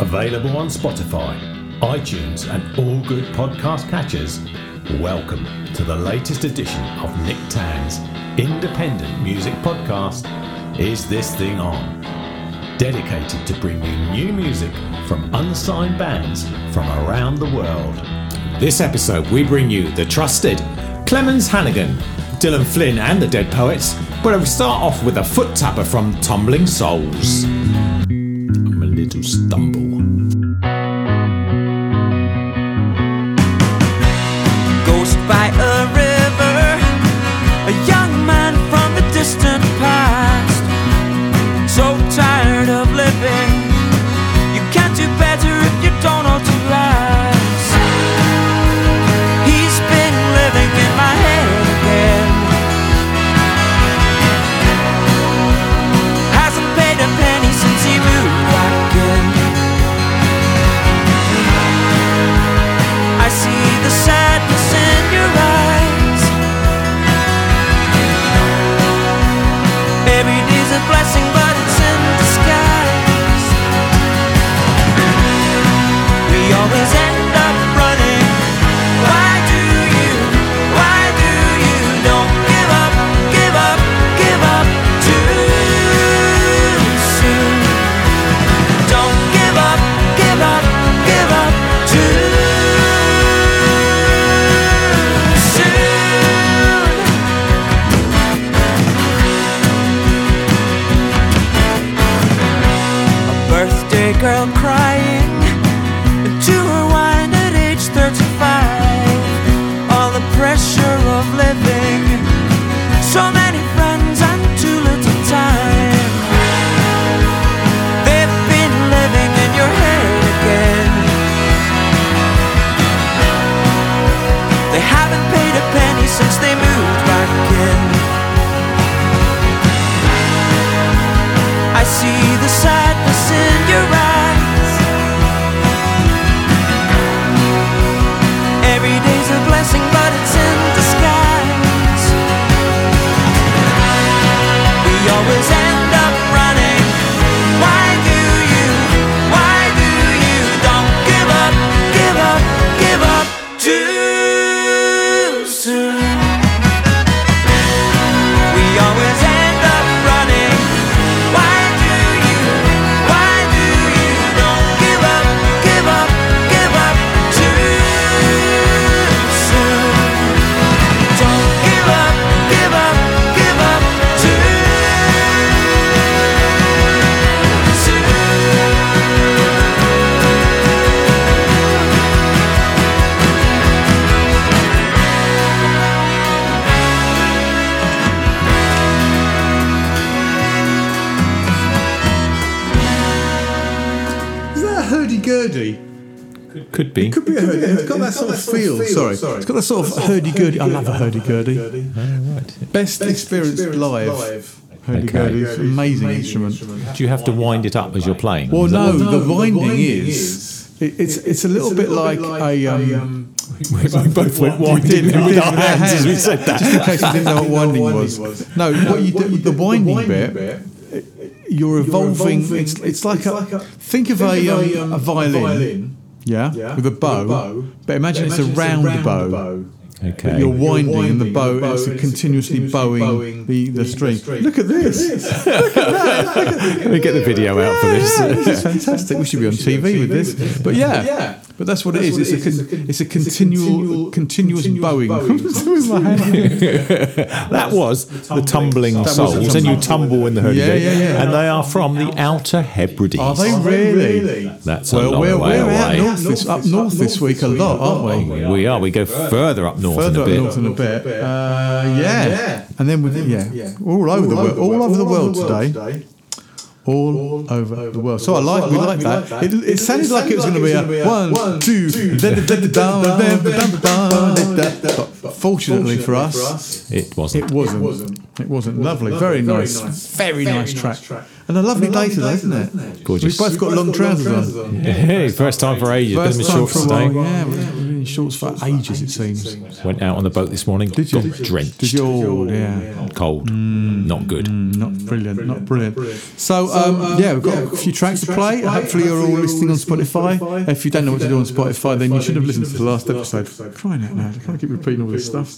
Available on Spotify, iTunes and all good podcast catchers. Welcome to the latest edition of Nick Tan's independent music podcast, Is This Thing On? Dedicated to bring you new music from unsigned bands from around the world. This episode we bring you the trusted Clemens Hannigan, Dylan Flynn and the Dead Poets, but we start off with a foot tapper from Tumbling Souls. I'm a little stumble. Ghost by a river, a young man from the distant past, so tired of living, you can't do better if you don't know to last. He's been living in my head again, hasn't paid a penny since he moved back in. I see the sadness in your eyes, every day's a blessing but it's in disguise. We always end up running. Why do you don't give up too soon? Don't give up too soon. A birthday girl crying into her wine at age 35. All the pressure of living, so many friends and too little time. They've been living in your head again. They haven't paid a penny since they moved back in. I see the sadness in your eyes, every day's a blessing but it's in disguise. We always end up running. Why do you don't give up too soon? We always end up running. Why do you don't give up too soon? Don't give up too soon. Is that a hurdy-gurdy? Could be. Could be a hurdy. It's got that sort of feel. Sorry. It's got that sort of hurdy-gurdy. I love a hurdy-gurdy. Best experienced live. Hurdy-gurdy. It's an amazing instrument. Do you have to wind it up as you're playing? Well, no, the winding is... It's a little bit like a... we both went winding with our hands as we said that. Just in case you didn't know what winding was. No, what you do, the winding bit, you're evolving... It's like a... Think of a violin, yeah, with a bow, but imagine it's a round bow. Okay. But you're winding and the bow is continuously bowing the string. Look at this! Look at that! Let me get the video out for this. This is fantastic. We should be on TV with this. But yeah, but that's what it is. It's a continuous bowing. That was the Tumbling Souls, and you tumble in the hurdy-gurdy. Yeah. And they are from the Outer Hebrides. Are they really? That's a long way we're away. up north this week a lot, aren't we? We are. We go further up north Further in up a bit. north in a bit. Yeah. And then all over the world. All over the world today. All over the world. So we like that. It sounded like it was going to be a 1, 2, but fortunately for us, it wasn't. It wasn't. Lovely. Very nice track. And a lovely day today, isn't it? Gorgeous. We've both got long trousers on. Hey, first time for ages. Bit of a short stay. in shorts for ages, it seems. Went out on the boat this morning. Did you? Got drenched. Did you? Oh, yeah. Cold. Not good. Not brilliant. Not brilliant. So, we've got a few tracks to play. Hopefully you're all listening on Spotify. If you don't know what to do on Spotify, then you should have listened to the last episode. Crying out loud. I can't keep repeating all this stuff.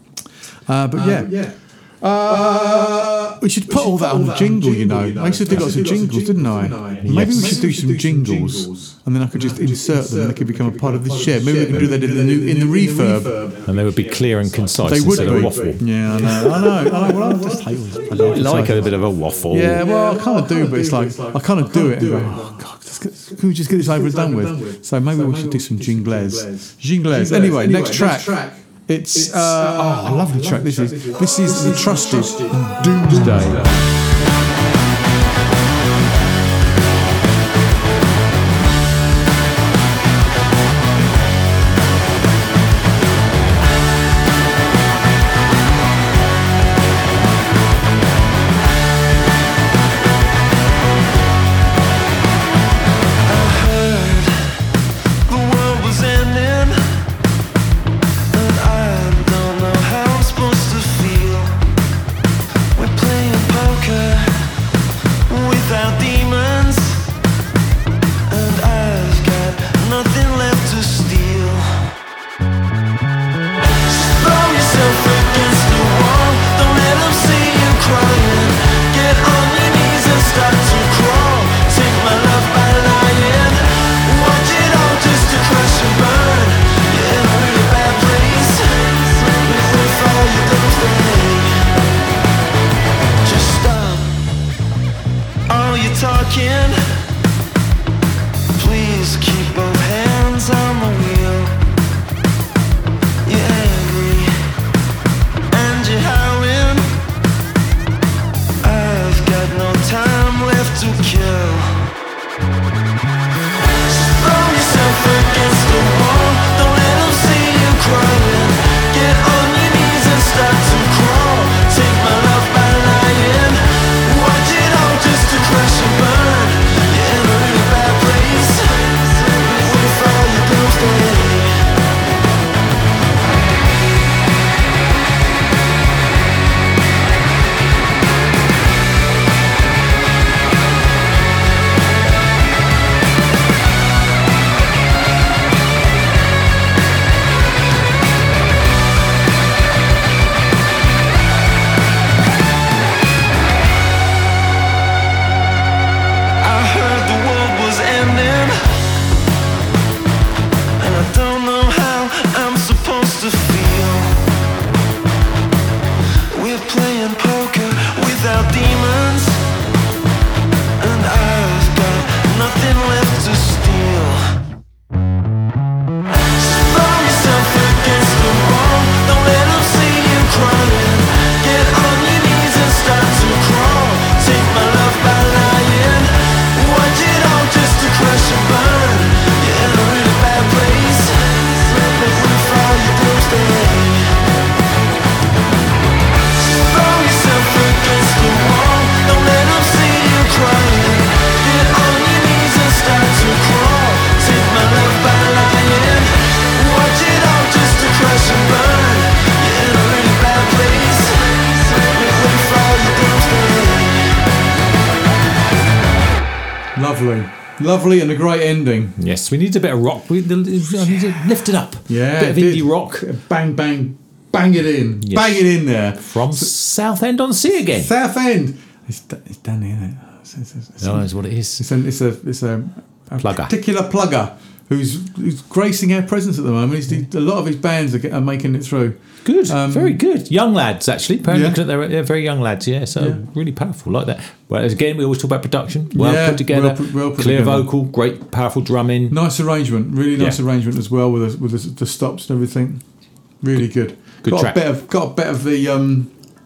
We should put all that on a jingle, you know. I used to do lots of jingles, didn't I? Maybe we should do some jingles, and then I could just insert them and they could become a part of the show. Maybe we can do that in the reverb. And they would be clear and concise instead of waffle. Yeah, I know. Well, I just hate all this. I like a bit of a waffle. Yeah, well, I kind of do, but it's like, I kind of do it and go, oh, God, can we just get this over and done with? So maybe we should do some jingles. Anyway, next track. It's a lovely track. This is The Trusted, Doomsday. Lovely and a great ending. Yes, we need a bit of rock. We need to lift it up. Yeah, a bit of indie rock. Bang, bang, bang it in. Yes. Bang it in there. From Southend-on-Sea again. Southend. It's down here, isn't it? No, that's what it is. It's a plugger. Particular plugger who's gracing our presence at the moment. A lot of his bands are making it through. Good, very good. Young lads, actually. Apparently, they're very young lads. Yeah, so really powerful, like that. Well, again, we always talk about production. Well put together, well put clear together. Vocal, great, powerful drumming. Nice arrangement, really nice arrangement as well with the stops and everything. Really good. Good track. Got a bit of the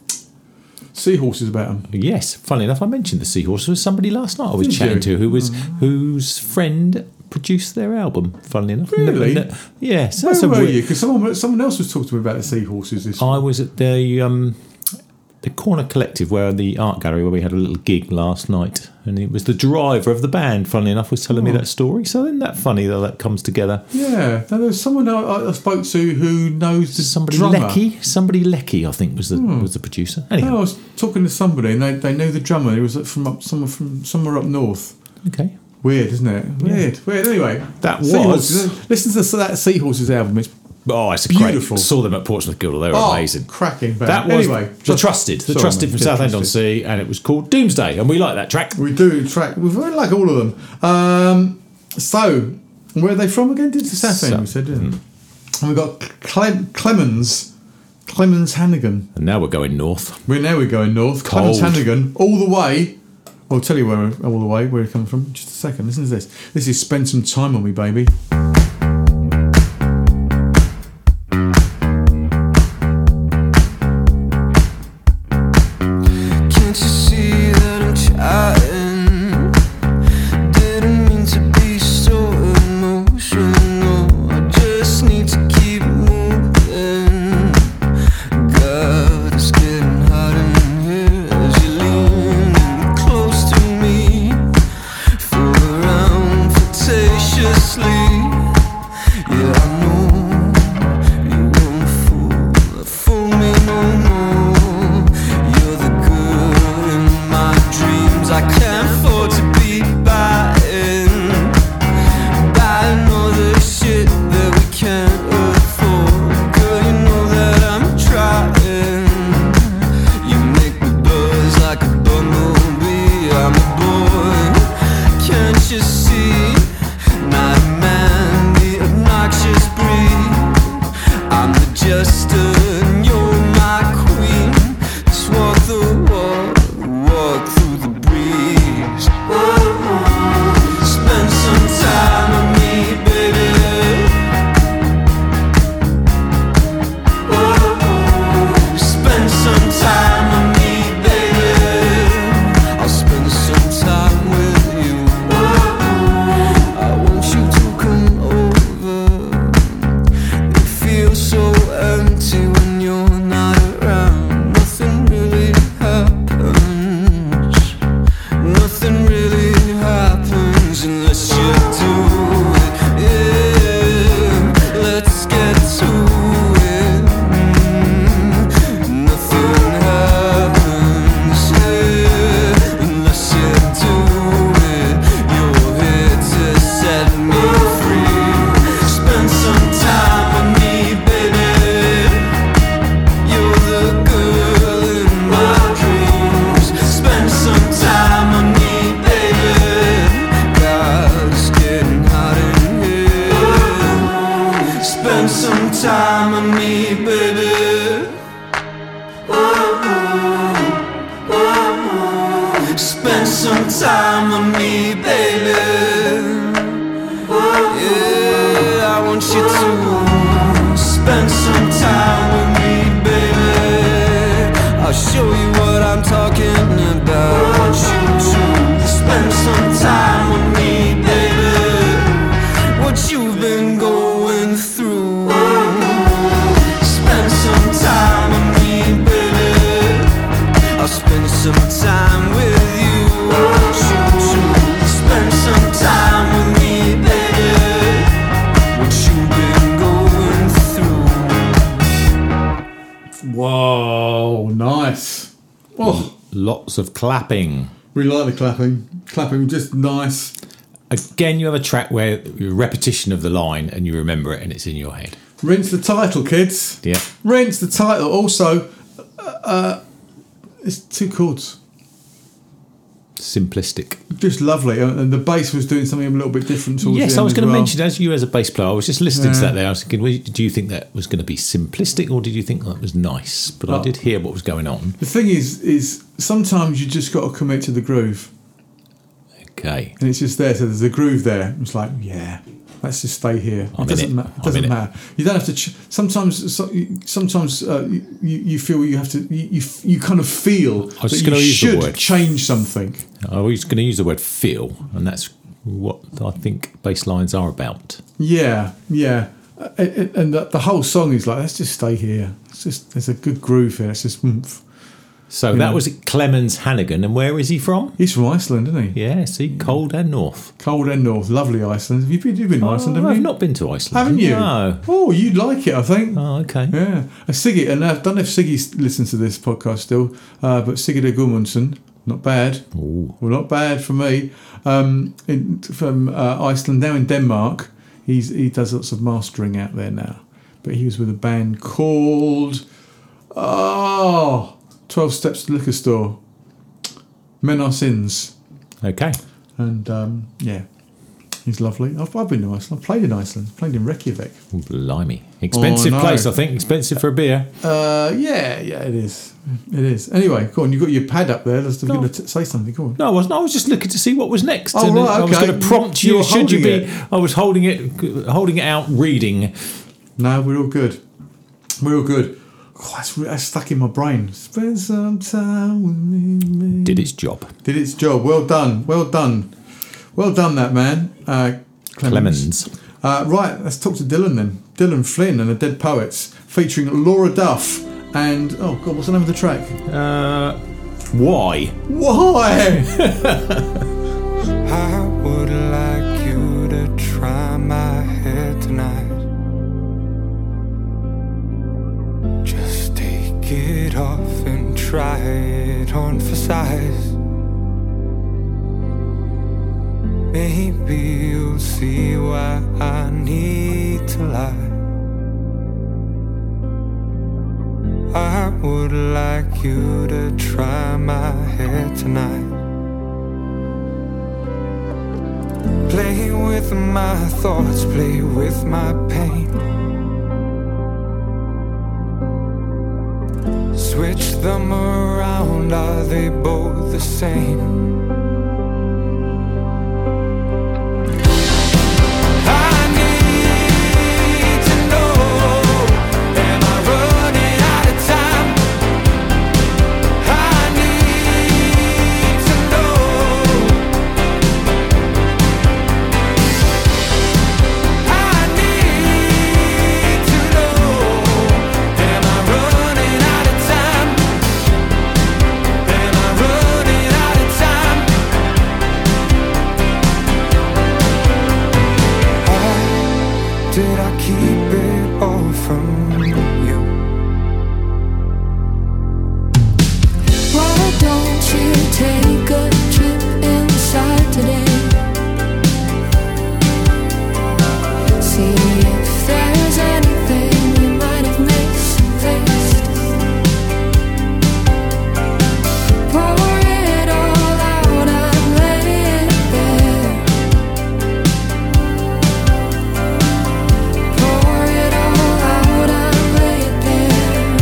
Seahorses about them. Yes, funnily enough, I mentioned the Seahorses with somebody last night I was chatting to whose friend produced their album, funnily enough. Really? Yeah. So where were you? Because someone else was talking to me about the Seahorses this I was at the the Corner Collective, where the art gallery where we had a little gig last night, and it was the driver of the band, funnily enough, was telling me that story. So isn't that funny that that comes together? Yeah, now, there was someone I spoke to who knows the drummer. Somebody Lecky, I think, was the producer. Anyway, I was talking to somebody, and they knew the drummer. He was from somewhere up north. Okay. Weird, isn't it? Weird. Anyway, listen to that Seahorses album. It's beautiful. Great. Saw them at Portsmouth Guildhall. They were amazing. Cracking band. That was the Trusted from Southend-on-Sea, and it was called Doomsday, and we like that track. We do track. We really like all of them. So, where are they from again? Did Southend? We said, didn't we? And we got Clemens Hannigan. And now we're going north. We're going north. Cold. Clemens Hannigan, all the way. I'll tell you where it comes from. Just a second. Listen to this. This is Spend Some Time on Me, baby. Lots of clapping. We like the clapping. Clapping, just nice. Again, you have a track where you repetition of the line and you remember it and it's in your head. Rinse the title, kids. Yeah. Rinse the title. Also, it's 2 chords. Simplistic. Just lovely. And the bass was doing something a little bit different towards the end. Yes, I was going to mention, as you as a bass player, I was just listening to that there. I was thinking, do you think that was going to be simplistic or did you think that was nice? But I did hear what was going on. The thing is sometimes you just got to commit to the groove. Okay. And it's just there. So there's a groove there. It's like, yeah, let's just stay here. It doesn't matter. You don't have to. Sometimes you feel you have to. You kind of feel that you should change something. I was going to use the word feel, and that's what I think bass lines are about. Yeah. And the whole song is like, let's just stay here. There's a good groove here. It's just. So that was Clemens Hannigan, and where is he from? He's from Iceland, isn't he? Yeah, see, cold and north. Cold and north, lovely Iceland. You've been to Iceland, haven't you? I've not been to Iceland. Haven't you? No. Oh, you'd like it, I think. Oh, okay. Yeah. Siggy, and I don't know if Siggy listens to this podcast still, but Sigurd Gudmundsson, not bad. Ooh. Well, not bad for me. From Iceland, now in Denmark. He does lots of mastering out there now. But he was with a band called 12 Steps to Liquor Store. Men Are Sins. Okay. And he's lovely. I've been to Iceland. I've played in Iceland. Played in Reykjavik. Blimey. Expensive place, I think. Expensive for a beer. Yeah, it is. It is. Anyway, go on. You've got your pad up there. Let's going to say something. Go on. No, I wasn't. I was just looking to see what was next. Oh, right, okay. I was going to prompt you. Should you be? It. I was holding it out, reading. No, we're all good. We're all good. Oh, that's stuck in my brain. Spend some time with me. Did its job. Did its job. Well done. Well done. Well done, that man. Clemens. Right, let's talk to Dylan then. Dylan Flynn and the Dead Poets, featuring Laura Duff and, oh God, what's the name of the track? Why? Why? I would like you to try my head tonight. Just take it off and try it on for size. Maybe you'll see why I need to lie. I would like you to try my head tonight. Play with my thoughts, play with my pain. Switch them around, are they both the same? Did I keep it all from you? Why don't you take a trip inside today? See if there's anything you might have misplaced. Pour it all out and lay it bare. Pour it all out and lay it there.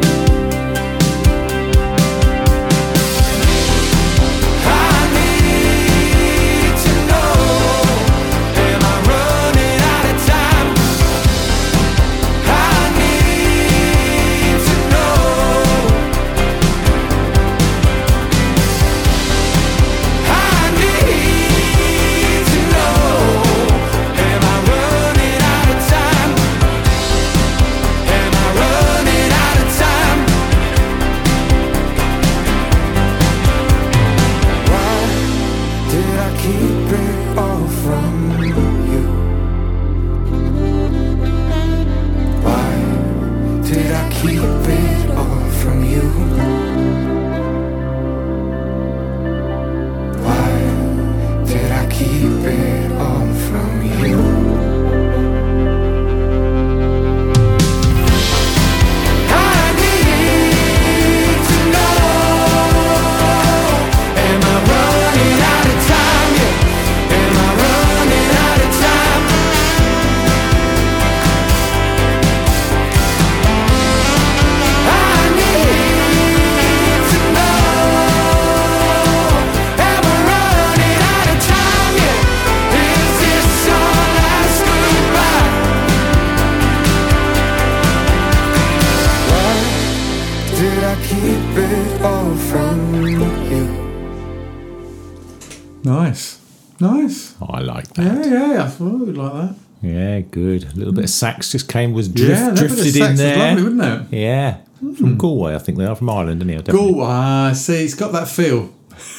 I need to know, am I running out of time? I need to know. I need to know, am I running out of time? Am I running out of time? Why did I keep it all from you? Why did I keep it all from you? Why did I keep it all from you? I need to know, am I running out of time? Yeah. Am I running out of time? I need to know, am I running out of time? Yeah. Is this our last goodbye? Why did I keep it all from you? Nice. Nice. Oh, I like that. Yeah, I thought we'd like that. Yeah, good. A little bit of sax just came, was Yeah, that bit of drifted sax in was there. lovely, wouldn't it? Yeah, From Galway, I think they are, from Ireland, isn't he? Galway, see, it's got that feel.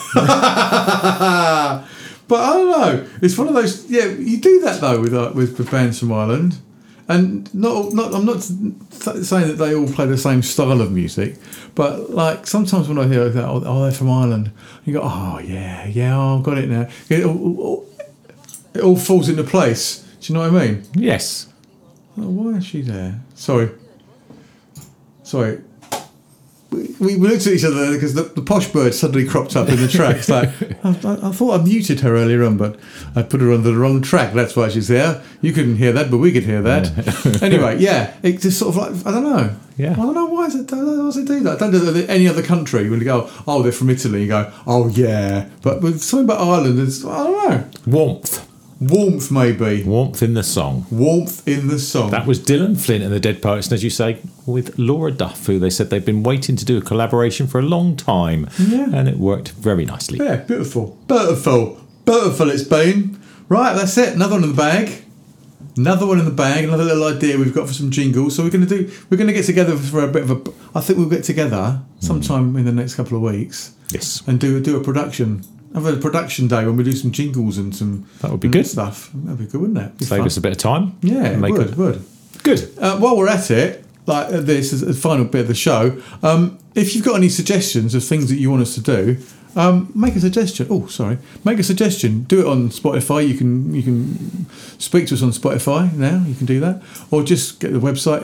But I don't know. It's one of those. Yeah, you do that though with bands from Ireland, and not. I'm not saying that they all play the same style of music, but like sometimes when I hear that, oh, they're from Ireland, you go, oh yeah, I've got it now. It all falls into place. Do you know what I mean? Yes. Oh, why is she there? Sorry. We looked at each other because the posh bird suddenly cropped up in the track. It's like, I thought I muted her earlier on, but I put her under the wrong track. That's why she's there. You couldn't hear that, but we could hear that. Yeah. Anyway, yeah, it's just sort of like, I don't know. Yeah. I don't know why does it do that. I don't know that any other country, when you go, oh, they're from Italy, you go, oh, yeah. But with something about Ireland, it's, I don't know. Warmth, maybe. Warmth in the song. That was Dylan Flint and the Dead Poets, and as you say, with Laura Duff, who they said they've been waiting to do a collaboration for a long time. Yeah. And it worked very nicely. Yeah, beautiful it's been. Right, that's it. Another one in the bag. Another little idea we've got for some jingles. So we're going to get together for a bit of a. I think we'll get together sometime in the next couple of weeks. Yes. And do a production. Have a production day when we do some jingles and some. That would be good stuff. That'd be good, wouldn't it? Save us a bit of time. Yeah, it would. Good. While we're at it, like this is the final bit of the show. If you've got any suggestions of things that you want us to do, make a suggestion. Make a suggestion. Do it on Spotify. You can speak to us on Spotify now. You can do that, or just get the website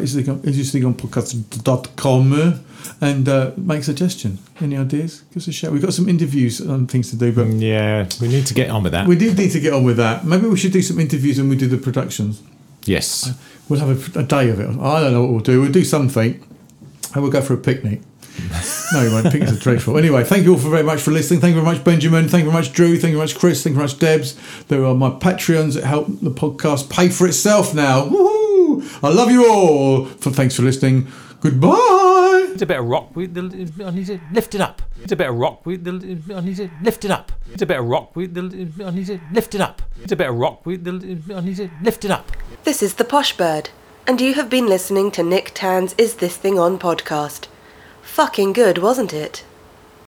isthisthingonpodcast.com and make a suggestion. Any ideas? Give us a shout. We've got some interviews and things to do, but yeah, we need to get on with that. We do need to get on with that. Maybe we should do some interviews when we do the productions. Yes. We'll have a day of it. I don't know what we'll do. We'll do something, and we'll go for a picnic. No, you won't. Picnics are dreadful. Anyway, thank you all very much for listening. Thank you very much, Benjamin. Thank you very much, Drew. Thank you very much, Chris. Thank you very much, Debs. There are my Patreons that help the podcast pay for itself now. Woohoo! I love you all. Thanks for listening. Goodbye. It's a bit of rock. I need to lift it up. It's a bit of rock. I need to lift it up. It's a bit of rock. I need to lift it up. It's a bit of rock. I need to lift it up. This is the Posh Bird, and you have been listening to Nick Tan's Is This Thing On podcast. Fucking good, wasn't it?